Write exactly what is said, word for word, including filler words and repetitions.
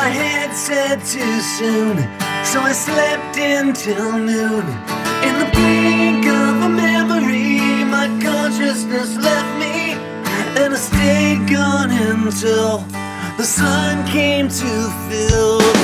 my head said too soon, so I slept until noon. In the blink of a memory, my consciousness left me, and I stayed gone until the sun came to fill